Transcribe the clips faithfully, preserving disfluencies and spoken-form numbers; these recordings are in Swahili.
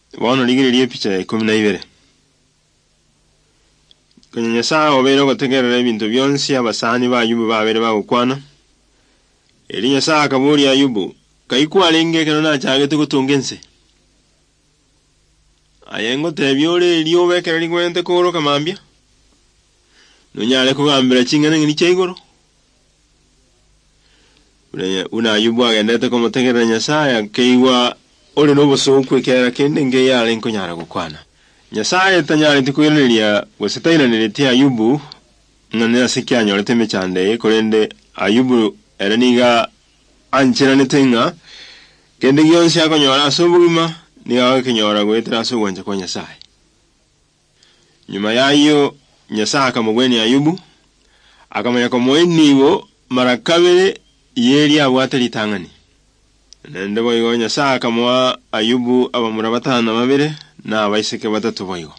Bono ligiririe picha ya kumi na ibere. Kwenye Nyasaye obere gotegerera ebintu byonsi abasani ba Ayubu babere bagukwana. Eri Nyasaye akaburi Ayubu kaikwalenge keno na chage tugutungense. Ayengo tebyore lyobekera ligwente koro kamambya. Nunyale kugambira chingana ngini chaigoro. Una Ayubu agendete komutegerera Nyasaye keiwa ole nobuso kwekera kende nge yale nkonyara gukwana. Nyasaye tanyari tikuyeneria gusitainanire ti Ayubu nanira sikyanyo leteme chande kolende Ayubu eraniga anchira netenga kende gyonsi akonyora asubuma ni awe kenyora gwetera asubonje kwa Nyasaye. Nyuma yayo Nyasaye akamugweni Ayubu akamanya ko moenibo marakabere yeri abwateri tangani. Nende boyo Nyasaye akamwa Ayubu abamura batana babere na abaiseke batatu boyo.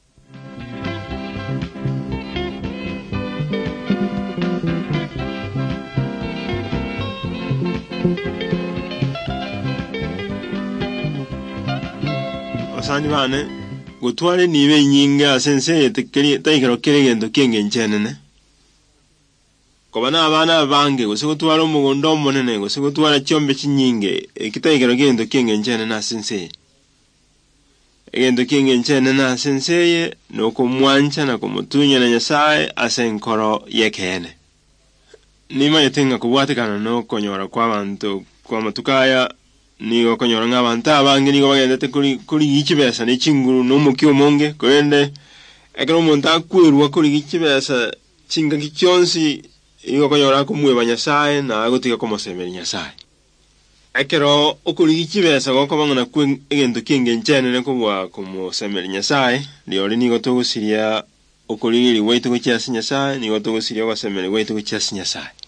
Osani bane gutware nibe nyinga sensei tekeri taikero keregendo kengenjenene. Kobana abana bange gusugutwara umugondo monene gusugutwara cyombe kinyinge ekitaigero gendo kengenjene na sensei. Egendo kengenjene na sensei no kumwancha na kumutunya na Nyasaye asenkoro yekene. Nima yetenga kubwatikana no konyora kwa bantu kwa matukaya nigo konyora ng'abantu abange nigo bagendete kuri kuri gikibesa n'ikinguru no mukyo monge kwende ekero umuntu akwirwa kuri gikibesa kinga kicyonsi iyo konyora kumweba Nyasaye na agotika komosemera Nyasaye. Ekero okuri gikibesa goko bangana kwe egento kingenjene ne kubwa komosemera Nyasaye liori nigo togusiria okuri ri wetu kucyasi Nyasaye nigo togusiria kwasemera wetu kucyasi Nyasaye.